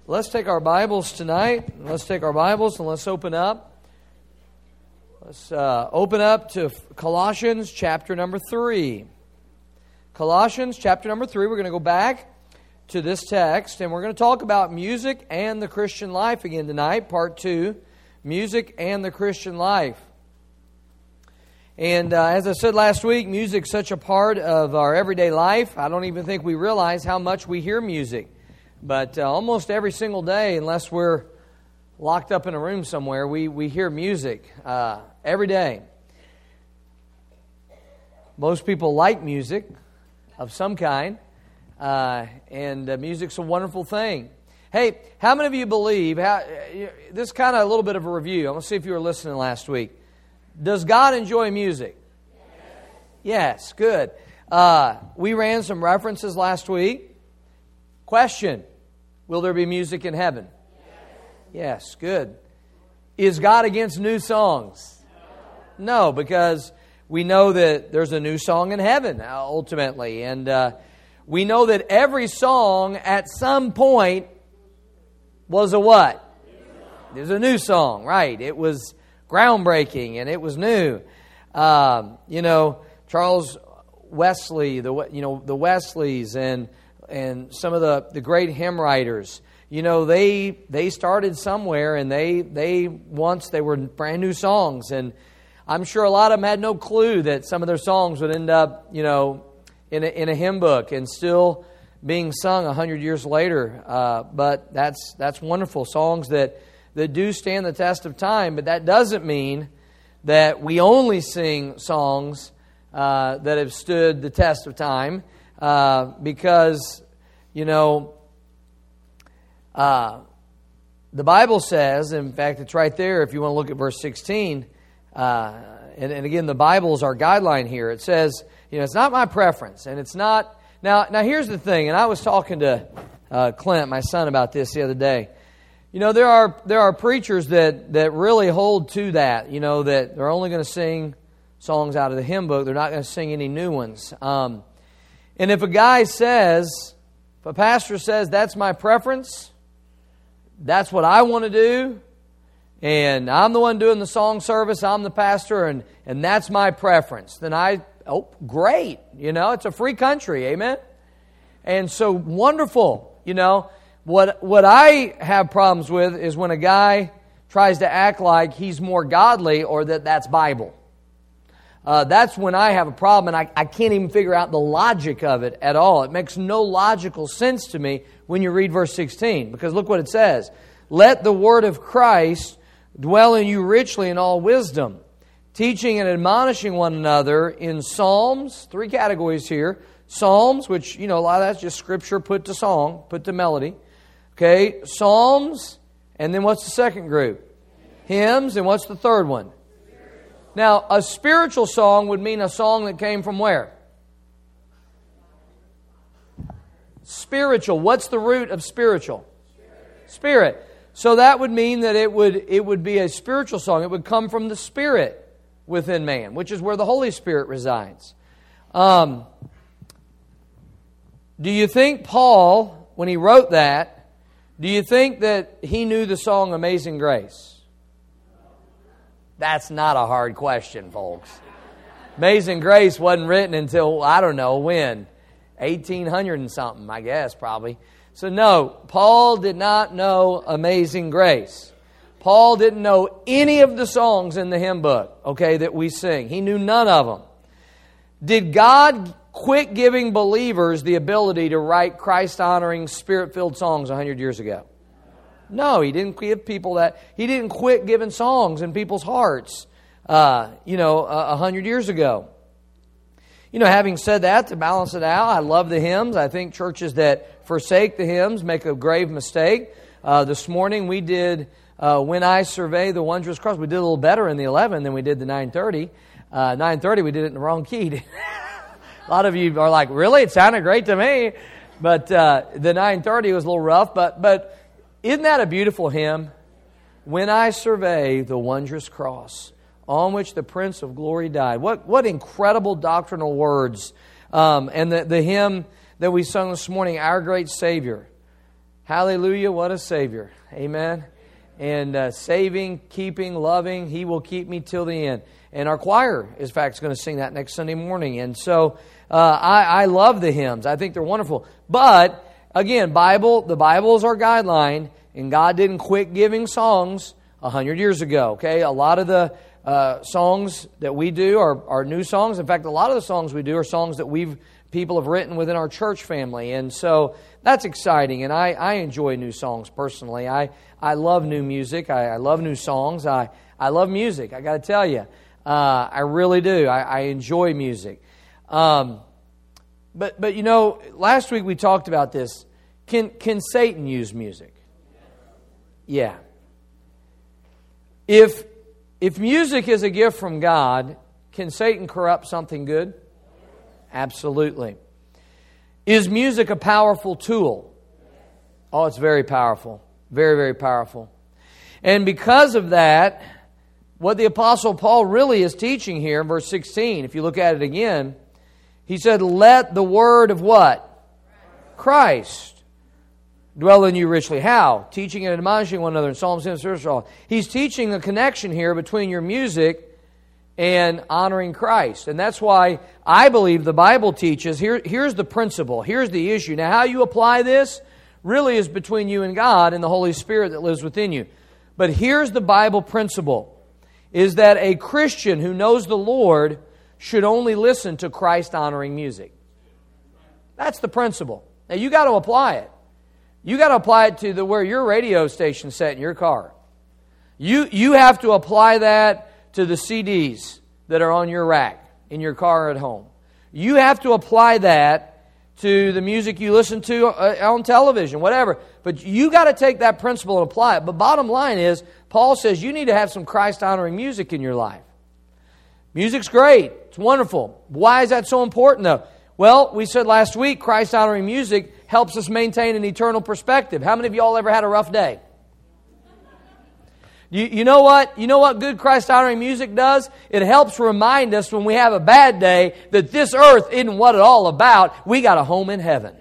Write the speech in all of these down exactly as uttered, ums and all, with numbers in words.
Let's take our Bibles tonight. Let's take our Bibles and let's open up. Let's uh, open up to Colossians chapter number three. Colossians chapter number three. We're going to go back to this text and we're going to talk about music and the Christian life again tonight. Part two, music and the Christian life. And uh, as I said last week, music's such a part of our everyday life. I don't even think we realize how much we hear music. But uh, almost every single day, unless we're locked up in a room somewhere, we, we hear music uh, every day. Most people like music of some kind, uh, and uh, music's a wonderful thing. Hey, how many of you believe, how, this is kind of a little bit of a review. I'm going to see if you were listening last week. Does God enjoy music? Yes, yes, good. Uh, we ran some references last week. Question, will there be music in heaven? Yes, yes, good. Is God against new songs? No, no, because we know that there's a new song in heaven, ultimately. And uh, we know that every song at some point was a what? It was a new song, right. It was groundbreaking and it was new. Um, you know, Charles Wesley, the you know the Wesleys and and some of the, the great hymn writers, you know, they they started somewhere and they they once they were brand new songs, and I'm sure a lot of them had no clue that some of their songs would end up, you know, in a, in a hymn book and still being sung a hundred years later. Uh, but that's that's wonderful, songs that that do stand the test of time. But that doesn't mean that we only sing songs uh, that have stood the test of time. Uh, because, you know, uh, the Bible says, in fact, it's right there if you want to look at verse sixteen, uh, and, and again, the Bible is our guideline here. It says, you know, it's not my preference, and it's not... Now, now here's the thing, and I was talking to uh, Clint, my son, about this the other day. You know, there are there are preachers that, that really hold to that, you know, that they're only going to sing songs out of the hymn book. They're not going to sing any new ones. Um And if a guy says, if a pastor says, that's my preference, that's what I want to do, and I'm the one doing the song service, I'm the pastor, and, and that's my preference, then I, oh, great. You know, it's a free country, amen? And so wonderful, you know. What, what I have problems with is when a guy tries to act like he's more godly or that that's Bible. Uh, that's when I have a problem, and I, I can't even figure out the logic of it at all. It makes no logical sense to me when you read verse sixteen, because look what it says. Let the word of Christ dwell in you richly in all wisdom, teaching and admonishing one another in psalms, three categories here. Psalms, which, you know, a lot of that's just scripture put to song, put to melody. Okay, psalms, and then what's the second group? Hymns, and what's the third one? Now, a spiritual song would mean a song that came from where? Spiritual. What's the root of spiritual? Spirit. Spirit. So that would mean that it would it would be a spiritual song. It would come from the Spirit within man, which is where the Holy Spirit resides. Um, do you think Paul, when he wrote that, do you think that he knew the song Amazing Grace? That's not a hard question, folks. Amazing Grace wasn't written until, I don't know when, eighteen hundred and something, I guess, probably. So no, Paul did not know Amazing Grace. Paul didn't know any of the songs in the hymn book, okay, that we sing. He knew none of them. Did God quit giving believers the ability to write Christ-honoring, Spirit-filled songs a hundred years ago? No, He didn't give people that. He didn't quit giving songs in people's hearts, uh, you know, a hundred years ago. You know, having said that, to balance it out, I love the hymns. I think churches that forsake the hymns make a grave mistake. Uh, this morning we did uh, When I Survey the Wondrous Cross. We did a little better in the eleven than we did the nine thirty. Uh, nine thirty we did it in the wrong key. A lot of you are like, really? It sounded great to me. But uh, the nine thirty was a little rough. But but isn't that a beautiful hymn? When I survey the wondrous cross on which the Prince of Glory died. What what incredible doctrinal words. Um, and the, the hymn that we sung this morning, Our Great Savior. Hallelujah, what a Savior. Amen. And uh, saving, keeping, loving, He will keep me till the end. And our choir, in fact, is going to sing that next Sunday morning. And so uh, I, I love the hymns. I think they're wonderful. But, again, Bible, the Bible is our guideline, and God didn't quit giving songs a hundred years ago. Okay, a lot of the uh, songs that we do are, are new songs. In fact, a lot of the songs we do are songs that we've people have written within our church family. And so that's exciting, and I, I enjoy new songs personally. I, I love new music. I, I love new songs. I, I love music, I got to tell you. Uh, I really do. I, I enjoy music. Um, but, but, you know, last week we talked about this. Can, can Satan use music? Yeah. If, if music is a gift from God, can Satan corrupt something good? Absolutely. Is music a powerful tool? Oh, it's very powerful. Very, very powerful. And because of that, what the Apostle Paul really is teaching here in verse sixteen, if you look at it again, he said, let the word of what? Christ dwell in you richly. How? Teaching and admonishing one another in psalms, hymns, spiritual. He's teaching a connection here between your music and honoring Christ. And that's why I believe the Bible teaches, here, here's the principle, here's the issue. Now, how you apply this really is between you and God and the Holy Spirit that lives within you. But here's the Bible principle, is that a Christian who knows the Lord should only listen to Christ-honoring music. That's the principle. Now, you got to apply it. You got to apply it to the where your radio station set in your car. You, you have to apply that to the C Ds that are on your rack in your car at home. You have to apply that to the music you listen to on television, whatever. But you got to take that principle and apply it. But bottom line is, Paul says you need to have some Christ-honoring music in your life. Music's great. It's wonderful. Why is that so important, though? Well, we said last week, Christ-honoring music helps us maintain an eternal perspective. How many of y'all ever had a rough day? You, you know what? You know what good Christ-honoring music does? It helps remind us when we have a bad day that this earth isn't what it's all about. We got a home in heaven.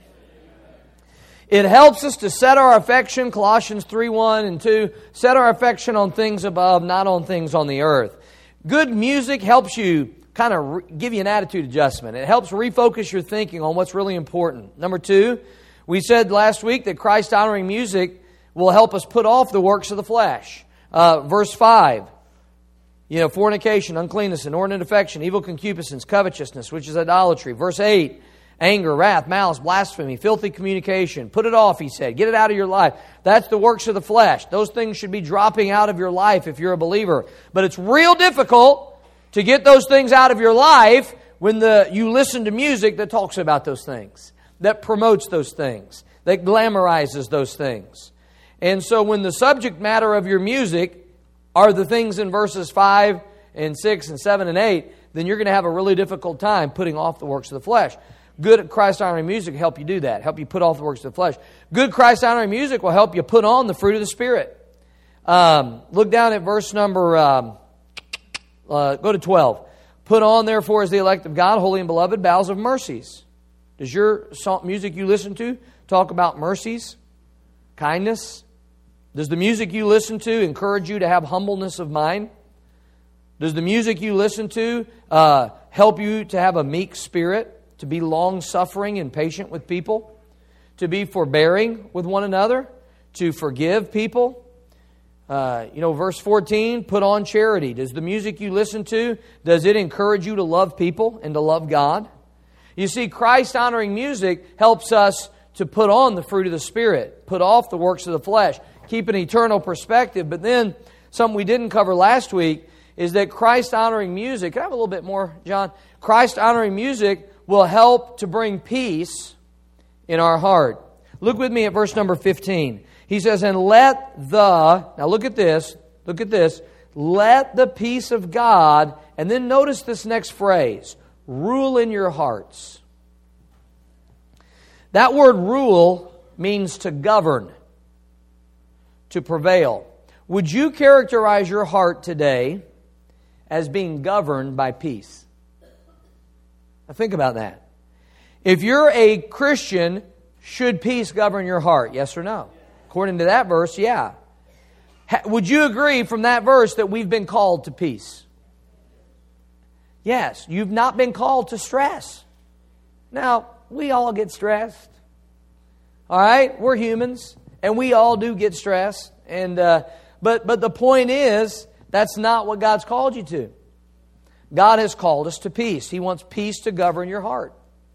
It helps us to set our affection, Colossians three, one and two, set our affection on things above, not on things on the earth. Good music helps you kind of re- give you an attitude adjustment. It helps refocus your thinking on what's really important. Number two, we said last week that Christ-honoring music will help us put off the works of the flesh. Uh, verse five, you know, fornication, uncleanness, inordinate affection, evil concupiscence, covetousness, which is idolatry. Verse eight, anger, wrath, malice, blasphemy, filthy communication. Put it off, he said. Get it out of your life. That's the works of the flesh. Those things should be dropping out of your life if you're a believer. But it's real difficult to get those things out of your life when the you listen to music that talks about those things, that promotes those things, that glamorizes those things. And so when the subject matter of your music are the things in verses five and six and seven and eight, then you're going to have a really difficult time putting off the works of the flesh. Good Christ-honoring music will help you do that, help you put off the works of the flesh. Good Christ-honoring music will help you put on the fruit of the Spirit. Um, look down at verse number, um, uh, go to twelve. Put on, therefore, as the elect of God, holy and beloved, bowels of mercies. Does your song, music you listen to talk about mercies, kindness? Does the music you listen to encourage you to have humbleness of mind? Does the music you listen to uh, help you to have a meek spirit? To be long-suffering and patient with people, to be forbearing with one another, to forgive people. Uh, you know, verse fourteen, put on charity. Does the music you listen to, does it encourage you to love people and to love God? You see, Christ-honoring music helps us to put on the fruit of the Spirit, put off the works of the flesh, keep an eternal perspective. But then, something we didn't cover last week is that Christ-honoring music, can I have a little bit more, John? Christ-honoring music will help to bring peace in our heart. Look with me at verse number fifteen. He says, and let the, now look at this, look at this, let the peace of God, and then notice this next phrase, rule in your hearts. That word rule means to govern, to prevail. Would you characterize your heart today as being governed by peace? Now think about that. If you're a Christian, should peace govern your heart? Yes or no? According to that verse, yeah. Ha- would you agree from that verse that we've been called to peace? Yes, you've not been called to stress. Now, we all get stressed. All right? We're humans, and we all do get stressed. And uh, but but the point is, that's not what God's called you to. God has called us to peace. He wants peace to govern your heart.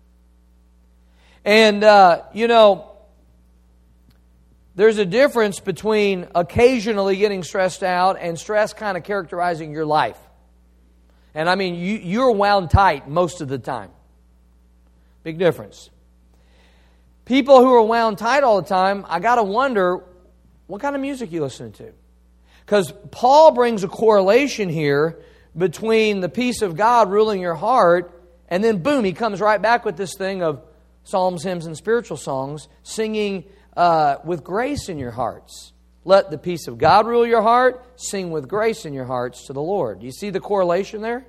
And, uh, you know, there's a difference between occasionally getting stressed out and stress kind of characterizing your life. And I mean, you, you're wound tight most of the time. Big difference. People who are wound tight all the time, I got to wonder, what kind of music you listening to? Because Paul brings a correlation here between the peace of God ruling your heart, and then boom, he comes right back with this thing of psalms, hymns, and spiritual songs, singing uh, with grace in your hearts. Let the peace of God rule your heart. Sing with grace in your hearts to the Lord. You see the correlation there?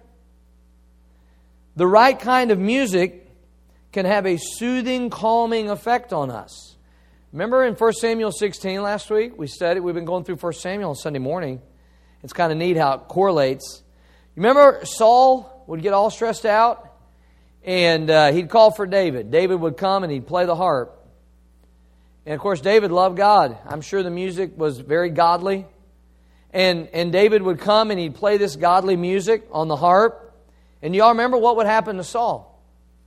The right kind of music can have a soothing, calming effect on us. Remember in First Samuel sixteen last week? We studied, we've been going through First Samuel on Sunday morning. It's kind of neat how it correlates. You remember Saul would get all stressed out? And uh, he'd call for David. David would come and he'd play the harp. And of course, David loved God. I'm sure the music was very godly. And, and David would come and he'd play this godly music on the harp. And y'all remember what would happen to Saul?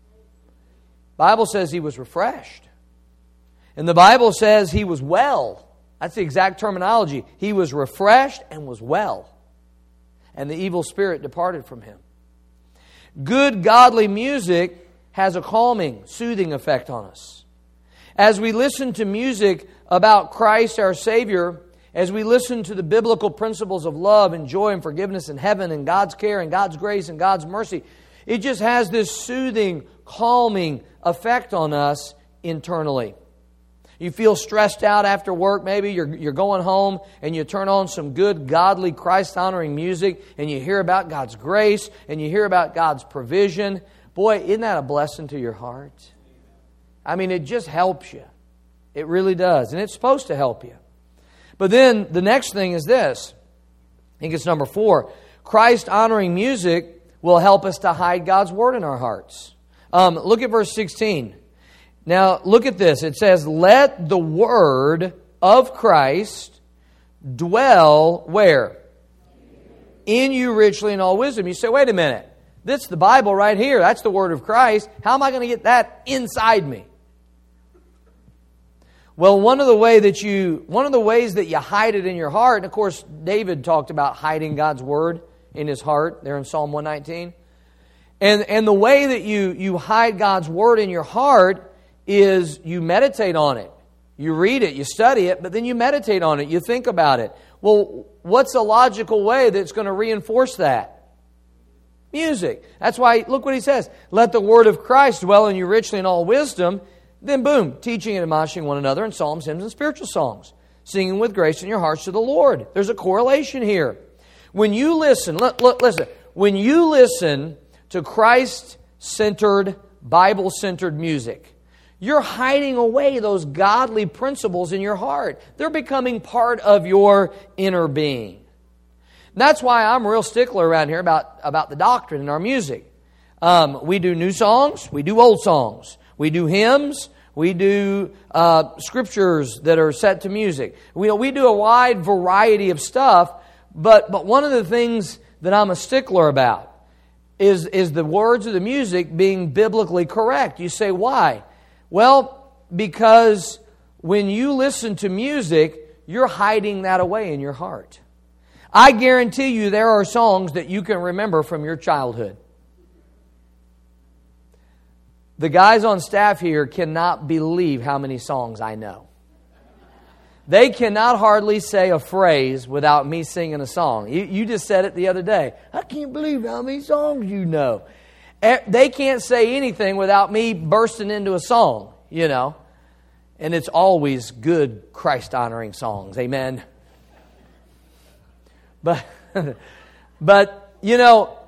The Bible says he was refreshed. And the Bible says he was well. That's the exact terminology. He was refreshed and was well. And the evil spirit departed from him. Good, godly music has a calming, soothing effect on us. As we listen to music about Christ our Savior, as we listen to the biblical principles of love and joy and forgiveness and heaven and God's care and God's grace and God's mercy, it just has this soothing, calming effect on us internally. You feel stressed out after work, maybe you're, you're going home and you turn on some good, godly, Christ-honoring music and you hear about God's grace and you hear about God's provision. Boy, isn't that a blessing to your heart? I mean, it just helps you. It really does. And it's supposed to help you. But then the next thing is this. I think it's number four. Christ-honoring music will help us to hide God's Word in our hearts. Um, look at verse sixteen. Now, look at this. It says, let the word of Christ dwell where? In you richly in all wisdom. You say, wait a minute. This is the Bible right here. That's the word of Christ. How am I going to get that inside me? Well, one of the way that you, one of the ways that you hide it in your heart, and of course, David talked about hiding God's word in his heart there in Psalm one nineteen. And, and the way that you, you hide God's word in your heart is you meditate on it. You read it, you study it, but then you meditate on it, you think about it. Well, what's a logical way that's going to reinforce that? Music. That's why, look what he says. Let the word of Christ dwell in you richly in all wisdom. Then boom, teaching and admonishing one another in psalms, hymns, and spiritual songs. Singing with grace in your hearts to the Lord. There's a correlation here. When you listen, look, look, listen. When you listen to Christ-centered, Bible-centered music, you're hiding away those godly principles in your heart. They're becoming part of your inner being. That's why I'm a real stickler around here about, about the doctrine in our music. Um, we do new songs. We do old songs. We do hymns. We do uh, scriptures that are set to music. We, we do a wide variety of stuff. But, but one of the things that I'm a stickler about is, is the words of the music being biblically correct. You say, why? Well, because when you listen to music, you're hiding that away in your heart. I guarantee you there are songs that you can remember from your childhood. The guys on staff here cannot believe how many songs I know. They cannot hardly say a phrase without me singing a song. You, you just said it the other day. I can't believe how many songs you know. They can't say anything without me bursting into a song, you know. And it's always good Christ-honoring songs. Amen. But, but, you know,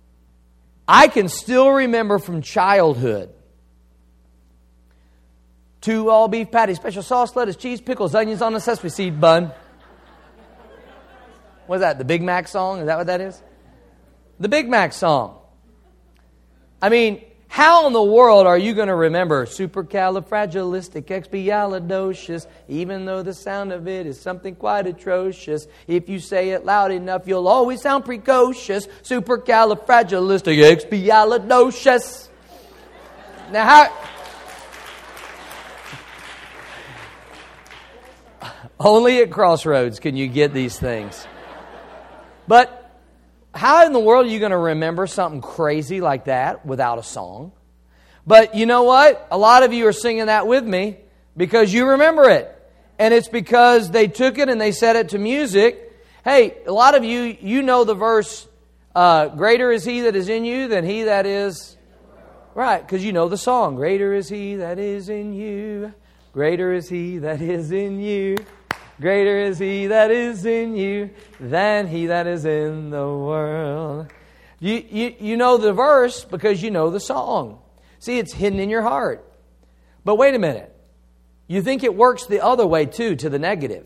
I can still remember from childhood Two all beef patties, special sauce, lettuce, cheese, pickles, onions on a sesame seed bun. What's that, the Big Mac song? Is that what that is? The Big Mac song. I mean, how in the world are you going to remember supercalifragilisticexpialidocious, even though the sound of it is something quite atrocious? If you say it loud enough, you'll always sound precocious. Supercalifragilisticexpialidocious. Now, how... Only at Crossroads can you get these things. But how in the world are you going to remember something crazy like that without a song? But you know what? A lot of you are singing that with me because you remember it. And it's because they took it and they set it to music. Hey, a lot of you, you know the verse, uh, greater is He that is in you than he that is... Right, because you know the song. Greater is He that is in you. Greater is He that is in you. Greater is He that is in you than he that is in the world. You, you, you know the verse because you know the song. See, it's hidden in your heart. But wait a minute. You think it works the other way too, to the negative.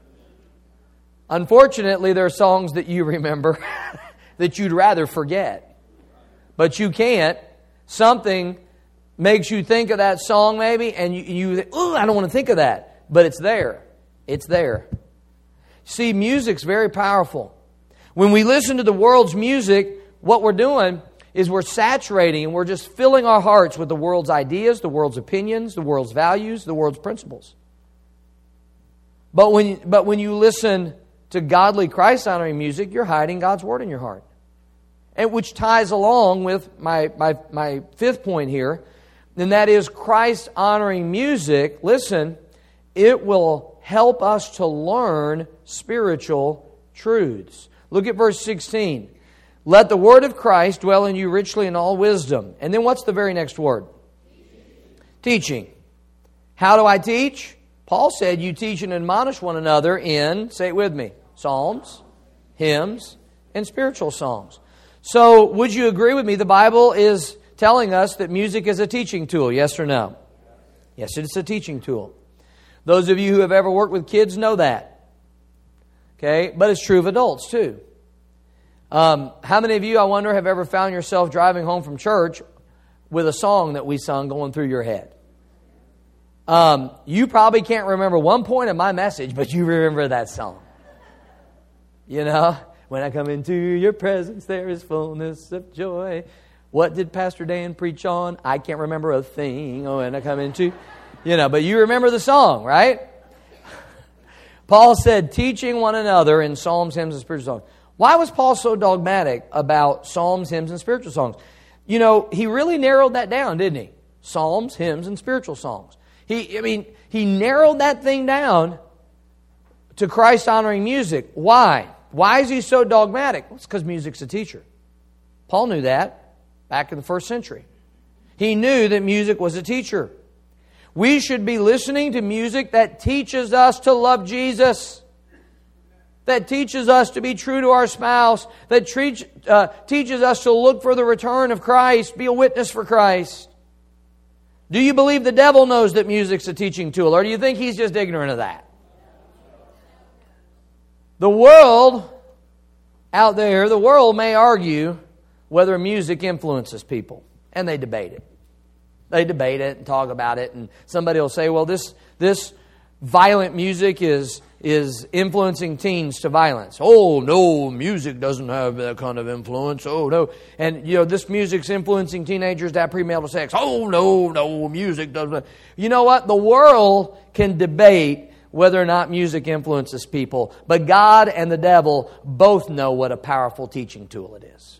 Unfortunately, there are songs that you remember that you'd rather forget. But you can't. Something makes you think of that song maybe, and you, you think, oh, I don't want to think of that. But it's there. It's there. See, music's very powerful. When we listen to the world's music, what we're doing is we're saturating and we're just filling our hearts with the world's ideas, the world's opinions, the world's values, the world's principles. But when, but when you listen to godly, Christ-honoring music, you're hiding God's Word in your heart. And which ties along with my, my, my fifth point here, and that is Christ-honoring music. Listen, it will help us to learn spiritual truths. Look at verse sixteen. Let the word of Christ dwell in you richly in all wisdom. And then what's the very next word? Teaching. Teaching. How do I teach? Paul said you teach and admonish one another in, say it with me, psalms, hymns, and spiritual songs. So would you agree with me? The Bible is telling us that music is a teaching tool, yes or no? Yes, it's a teaching tool. Those of you who have ever worked with kids know that. Okay, but it's true of adults too. Um, how many of you, I wonder, have ever found yourself driving home from church with a song that we sung going through your head? Um, you probably can't remember one point of my message, but you remember that song. You know, when I come into your presence, there is fullness of joy. What did Pastor Dan preach on? I can't remember a thing. Oh, when I come into... You know, but you remember the song, right? Paul said, teaching one another in psalms, hymns, and spiritual songs. Why was Paul so dogmatic about psalms, hymns, and spiritual songs? You know, he really narrowed that down, didn't he? Psalms, hymns, and spiritual songs. He, I mean, he narrowed that thing down to Christ-honoring music. Why? Why is he so dogmatic? Well, it's because music's a teacher. Paul knew that back in the first century. He knew that music was a teacher. We should be listening to music that teaches us to love Jesus, that teaches us to be true to our spouse, that teach, uh, teaches us to look for the return of Christ, be a witness for Christ. Do you believe the devil knows that music's a teaching tool, or do you think he's just ignorant of that? The world out there, the world may argue whether music influences people, and they debate it. They debate it and talk about it, and somebody will say, well, this this violent music is is influencing teens to violence. Oh, no, music doesn't have that kind of influence. Oh, no. And, you know, this music's influencing teenagers to have premarital sex. Oh, no, no, music doesn't. You know what? The world can debate whether or not music influences people, but God and the devil both know what a powerful teaching tool it is.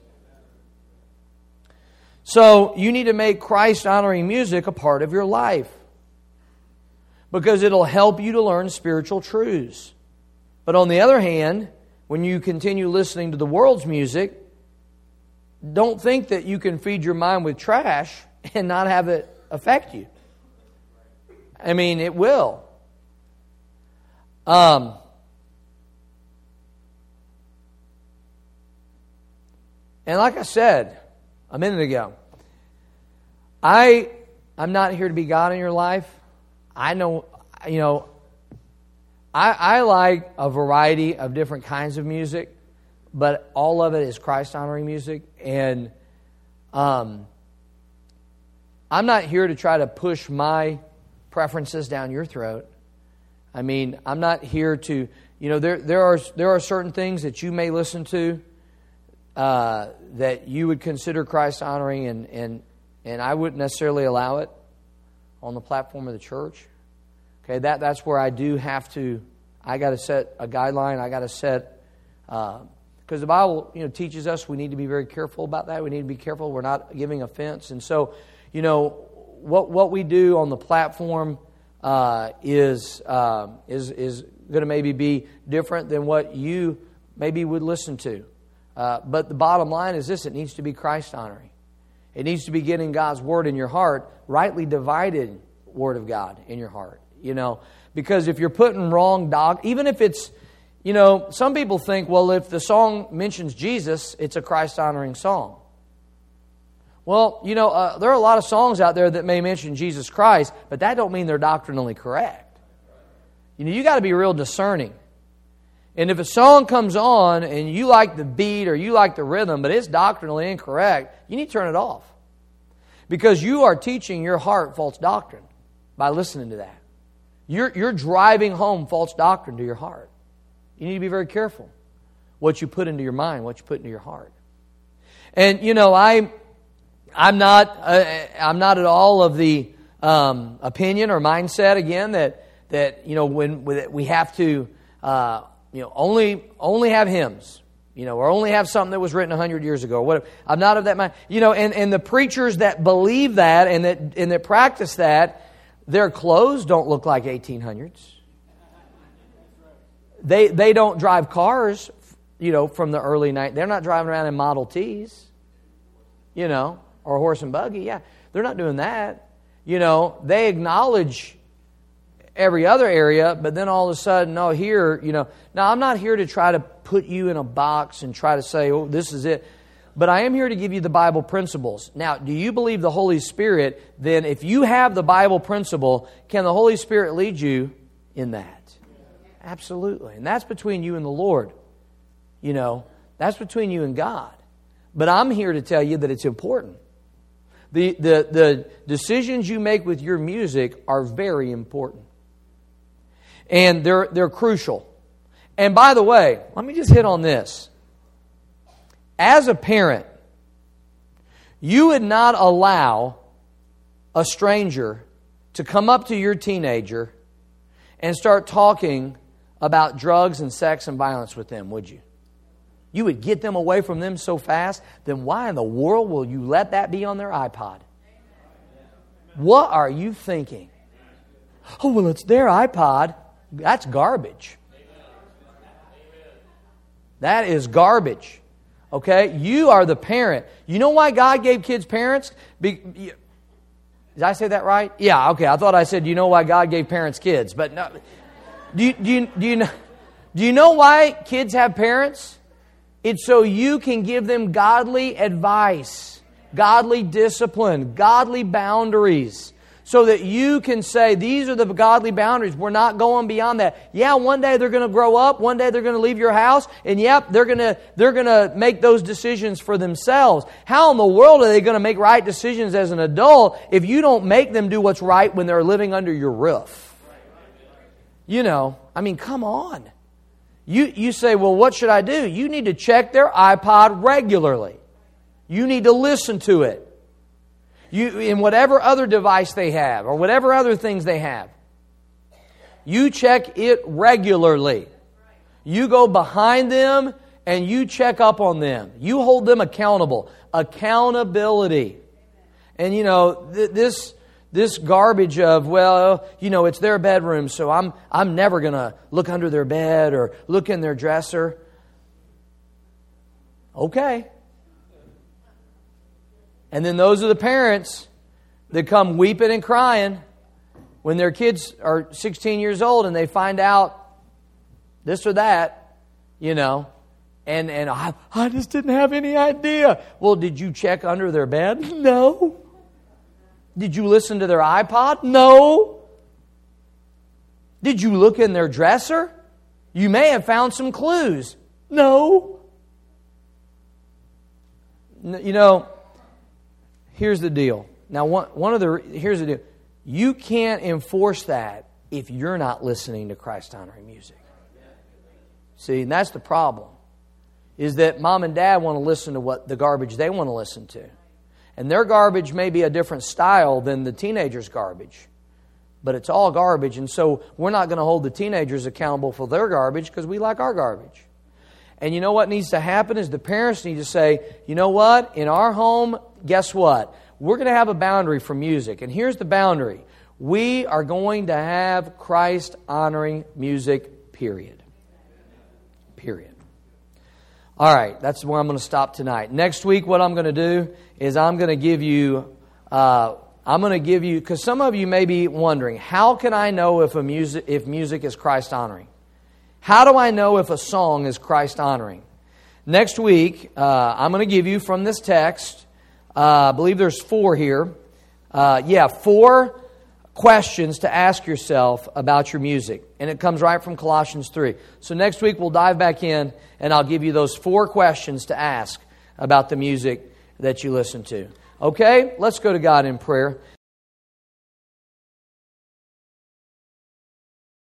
So you need to make Christ-honoring music a part of your life because it'll help you to learn spiritual truths. But on the other hand, when you continue listening to the world's music, don't think that you can feed your mind with trash and not have it affect you. I mean, it will. Um, and like I said a minute ago, I, I'm not here to be God in your life. I know, you know, I, I like a variety of different kinds of music, but all of it is Christ-honoring music. And um, I'm not here to try to push my preferences down your throat. I mean, I'm not here to, you know, there there are there are certain things that you may listen to uh, that you would consider Christ-honoring, and, and and I wouldn't necessarily allow it on the platform of the church. Okay, that that's where I do have to. I got to set a guideline. I got to set because uh, the Bible, you know, teaches us we need to be very careful about that. We need to be careful we're not giving offense, and so, you know, what what we do on the platform uh, is uh, is is going to maybe be different than what you maybe would listen to. Uh, but the bottom line is this: it needs to be Christ-honoring. It needs to be getting God's Word in your heart, rightly divided Word of God in your heart. You know, because if you're putting wrong dog, even if it's, you know, some people think, well, if the song mentions Jesus, it's a Christ-honoring song. Well, you know, uh, there are a lot of songs out there that may mention Jesus Christ, but that don't mean they're doctrinally correct. You know, you got to be real discerning. And if a song comes on and you like the beat or you like the rhythm, but it's doctrinally incorrect, you need to turn it off. Because you are teaching your heart false doctrine by listening to that. You're, you're driving home false doctrine to your heart. You need to be very careful what you put into your mind, what you put into your heart. And, you know, I, I'm not uh, I'm not at all of the um, opinion or mindset, again, that, that you know, when we have to... Uh, You know, only only have hymns, you know, or only have something that was written a hundred years ago. Or whatever. I'm not of that mind. You know, and, and the preachers that believe that and that and that practice that, their clothes don't look like eighteen hundreds. They they don't drive cars, you know, from the early night. They're not driving around in Model Ts, you know, or horse and buggy. Yeah, they're not doing that. You know, they acknowledge every other area, but then all of a sudden, oh, here, you know. Now, I'm not here to try to put you in a box and try to say, oh, this is it. But I am here to give you the Bible principles. Now, do you believe the Holy Spirit? Then if you have the Bible principle, can the Holy Spirit lead you in that? Absolutely. And that's between you and the Lord. You know, that's between you and God. But I'm here to tell you that it's important. The, the, the decisions you make with your music are very important. And they're they're crucial. And by the way, let me just hit on this. As a parent, you would not allow a stranger to come up to your teenager and start talking about drugs and sex and violence with them, would you? You would get them away from them so fast, then why in the world will you let that be on their iPod? What are you thinking? Oh, well, it's their iPod. That's garbage. That is garbage. Okay? You are the parent. You know why God gave kids parents? Be, did I say that right? Yeah, okay. I thought I said, you know why God gave parents kids? But no. Do you, do you, do you know, do you know why kids have parents? It's so you can give them godly advice, godly discipline, godly boundaries. So that you can say, these are the godly boundaries. We're not going beyond that. Yeah, one day they're going to grow up. One day they're going to leave your house. And yep, they're going to they're going to make those decisions for themselves. How in the world are they going to make right decisions as an adult if you don't make them do what's right when they're living under your roof? You know, I mean, come on. You, you say, well, what should I do? You need to check their iPod regularly. You need to listen to it. You, in whatever other device they have or whatever other things they have. You check it regularly. You go behind them and you check up on them. You hold them accountable. Accountability. And you know, th- this this garbage of, well, you know, it's their bedroom, so I'm I'm never going to look under their bed or look in their dresser. Okay. And then those are the parents that come weeping and crying when their kids are sixteen years old and they find out this or that, you know, and, and I, I just didn't have any idea. Well, did you check under their bed? No. Did you listen to their iPod? No. Did you look in their dresser? You may have found some clues. No. You know, here's the deal. Now, one, one of the here's the deal. You can't enforce that if you're not listening to Christ-honoring music. See, and that's the problem. Is that mom and dad want to listen to what the garbage they want to listen to. And their garbage may be a different style than the teenager's garbage. But it's all garbage. And so we're not going to hold the teenagers accountable for their garbage because we like our garbage. And you know what needs to happen is the parents need to say, you know what? In our home, guess what? We're going to have a boundary for music. And here's the boundary. We are going to have Christ-honoring music, period. Period. All right, that's where I'm going to stop tonight. Next week, what I'm going to do is I'm going to give you, uh, I'm going to give you, because some of you may be wondering, how can I know if a music if music is Christ honoring? How do I know if a song is Christ honoring? Next week, uh, I'm going to give you from this text. Uh, I believe there's four here. Uh, yeah, four questions to ask yourself about your music. And it comes right from Colossians three. So next week we'll dive back in and I'll give you those four questions to ask about the music that you listen to. Okay, let's go to God in prayer.